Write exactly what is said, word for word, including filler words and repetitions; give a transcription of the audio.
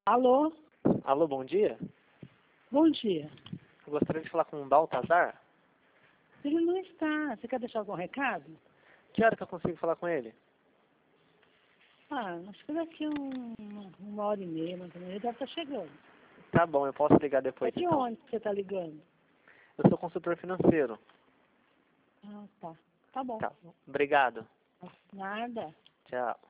Alô? Alô, bom dia. Bom dia. Eu gostaria de falar com o Baltazar. Ele não está. Você quer deixar algum recado? Que hora que eu consigo falar com ele? Ah, acho que daqui um, uma hora e meia, mais ou menos. Ele deve estar chegando. Tá bom, eu posso ligar depois. É de então. onde que você está ligando? Eu sou consultor financeiro. Ah, tá. Tá bom. Tá. Obrigado. Nada. Tchau.